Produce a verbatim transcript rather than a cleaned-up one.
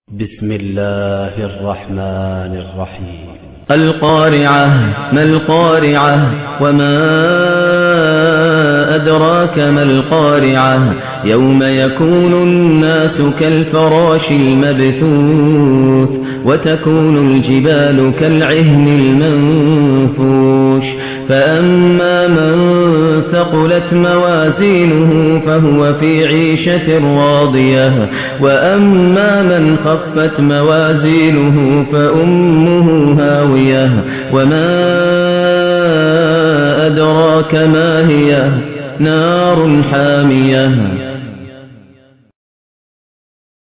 بسم الله الرحمن الرحيم. القارعة. ما القارعة؟ وما أدراك ما القارعة؟ يوم يكون الناس كالفراش المبثوث وتكون الجبال كالعهن المنفوش فأما من ثقلت موازينه فهو في عيشة راضية وأما من خفت موازينه فأمه هاوية وما أدراك ما هي؟ نار حامية